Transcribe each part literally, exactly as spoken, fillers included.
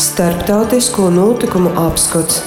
Starptautisko notikumu apskats.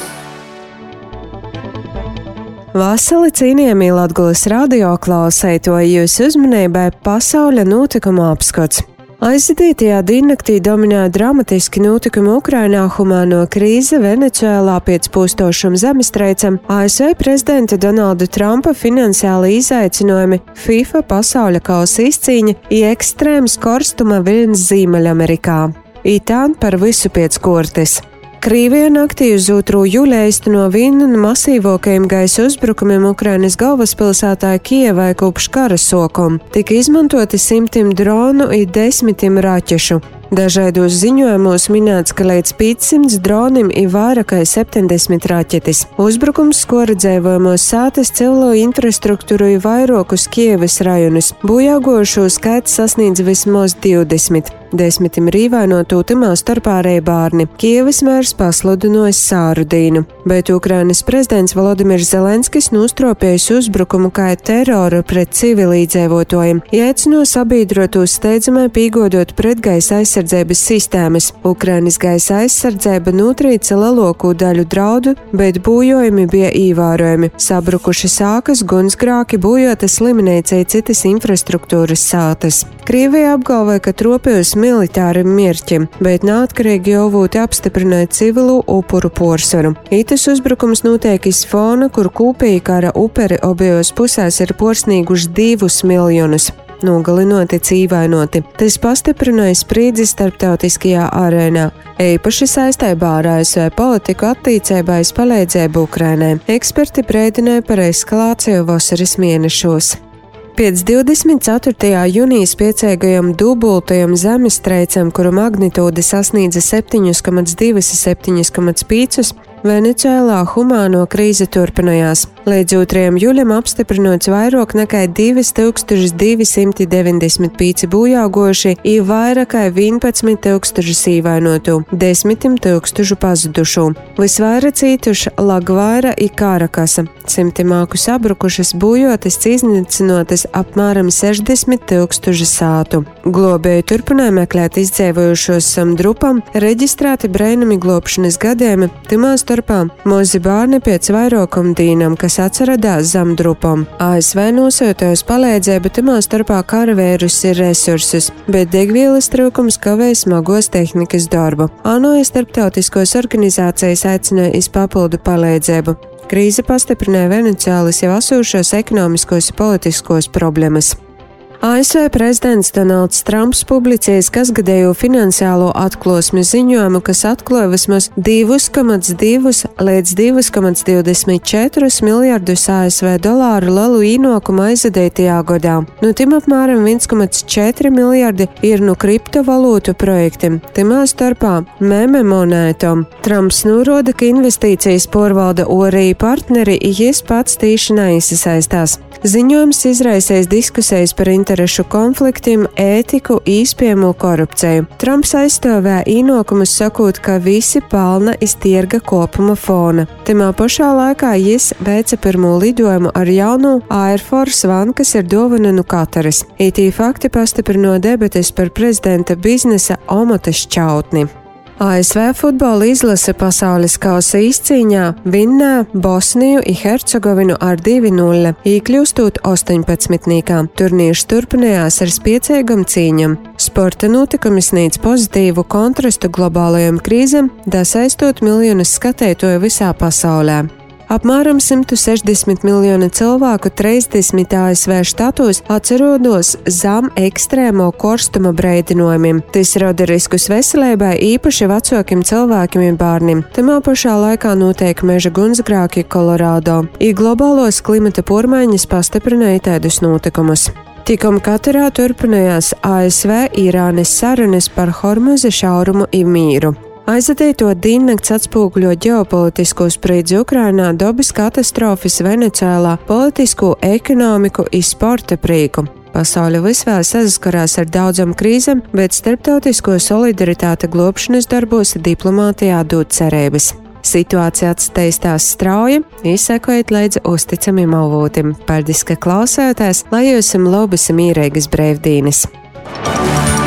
Vasali cienījamie Latgulas radio klausētoji, jūsu uzmanībai pasaules notikumu apskats. Aizvadītajā diennaktī dominēja dramatiski notikumi Ukrainā, humāno krīze Venecuēlā pēc pustošuma zemestrīcam, A S V prezidenta Donalda Trumpa finansiāli izaicinājumi, FIFA pasaules kausa izcīņa un ekstrēms korstuma viļņs Ziemeļamerikā. Itān par visu pēc kortes. Krievija naktī uz otro jūliju īsteno vienu no masīvākajiem gaisa uzbrukumiem Ukrainas galvaspilsētā Kijevai kopš kara sākuma. Tika izmantoti simtiem dronu un desmitiem raķešu. Dažādos ziņojumos minēts, ka līdz piecsimt dronim ir vairāk kā septiņdesmit raķetes. Uzbrukums skora dzīvojamos sātas, civilo infrastruktūru un vairākus Kijevas rajonus. Bojāgojušo skaits sasniedz vismaz divdesmit. Desmitim ir ievainotu, timā starpā arī bērni. Kijevas mērs pasludinājis sārudīnu, bet Ukrainas prezidents Volodimirs Zelenskis nostropējis uzbrukumu kā teroru pret civilīdzīvotājiem, aicino sabiedrotos steidzamai pīgodot pretgaisa aizsardzības sistēmas. Ukrainas gaisa aizsardzība notrīca lielāko daļu draudu, bet bojojumi bija ievērojami. Sabrukuši sākas, gunsgrāki, bojota slimnīca un citas infrastruktūras sātas. Krievija apgalvoja, ka tropējusi militārim mērķim, bet neatkarīgi avoti apstiprināja civilu upuru porsaru. Itas uzbrukums notiek iz fona, kur kopīgi kara uperi abejos pusēs ir porsnīguši divus miljonus. Nogalinoti, cīvainoti. Tas pastiprināja spriedzi starptautiskajā arēnā. Īpaši saistībā ar A S V politiku attīcībā uz palīdzību Ukrainai. Eksperti brēdināja par eskalāciju vasaras mēnešos. Pēc divdesmit ceturtajā jūnijas piecēgajam dubultajam zemestrīcam, kuru magnitūde sasniedza septiņi komats divi un septiņi komats pieci, Venecuēlā humāno krīze turpinājās. Līdz otrajam jūlijam apstiprinots vairāk nekā divas tūkstošas divi simti deviņdesmit pieci bojāgojuši un vairāk kā vienpadsmit tūkstoši ievainotu, desmitim tūkstošu pazudušu. Visvairāk cietuši Lagvaira un Karakasa. Simtimāku sabrukušas, bojotas, iznīcinotas apmēram sešdesmit tūkstoši sātu. Globēji turpināja meklēt izdzīvojušos sam drupam, reģistrēti brēnumi globšanas gadījumi, timā starpā mozi bērni pēc vairākam dīnam, kas atceradās zem drupam. A S V nosūtojas palīdzību, timā starpā karavērus ir resursus, bet degvielas trūkums kavē smagos tehnikas darbu. ANO starptautiskos organizācijas aicināja iz papildu palīdzību. Krīze pastiprināja Venecuēlas jau esošos ekonomiskos un politiskos problēmas. A S V prezidents Donalds Trumps publicējis kasgadējo finansiālo atklāsmi ziņojumu, kas atklāja vismaz divus komats divus līdz divus komats divdesmit četrus miljardus A S V dolāru lielu ienākumu aizvadītajā gadā. No tim apmēram viens komats četri miljardi ir no kriptovalūtu projektiem, timā starpā meme monētom. Trumps norāda, ka investīcijas pārvalda arī partneri, ja jis pats tīši neiesaistās. Ziņojums izraisīs diskusijas par interešu konfliktiem, ētiku, iespējamo korupciju. Trumps aizstāvēja ienākumus sakot, ka visi pelna iz tirga kopuma fona. Timā pašā laikā jis veica pirmo lidojumu ar jaunu Air Force One, kas ir dāvana no Kataras. Itī fakti pastiprino debates par prezidenta biznesa omota šķautni. A S V futbola izlase pasaules kausa izcīņā vinnēja Bosniju un Hercegovinu ar divi nulle, iekļūstot astoņpadsmitniekā. Turnīrs turpinājās ar spiecīgam cīņam. Sporta notikumi sniedz pozitīvu kontrastu globālajām krīzēm, dasaistot miljonus skatītāju visā pasaulē. Apmēram simt sešdesmit miljoni cilvēku trīsdesmit A S V štatos atcerodos zem ekstrēmo korstuma brēdinojumiem. Tas rada riskus veselībai, īpaši vecākiem cilvēkiem un bērniem. Timā pašā laikā notiek meža gunsgrāki Kolorādo. I globālos klimata pārmaiņas pastiprināja tādus notikumus. Tikam Katarā turpinājās A S V Irānas sarunas par Hormuza šaurumu un mīru. Aizvadīto diennakts atspūgļo ģeopolitisko spriedzi Ukrainā, dabas katastrofas Venecuēlā, politisko, ekonomiku un sporta prīku. Pasaule visvēl saskarās ar daudzām krīzēm, bet starptautisko solidaritāte globšanas darbos diplomātijā dod cerības. Situācija attīstās strauji, izsekojot līdzi uzticamiem avotiem. Paldies, ka klausāties, lai jūs labas mīrīgas brīvdienas!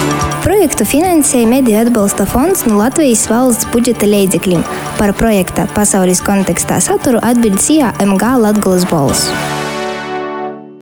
Projektu finansēja Mediju atbalsta fonds no Latvijas valsts budžeta līdzekļiem. Par projekta pasaules kontekstā saturu atbild C I A M G Latgolas balss.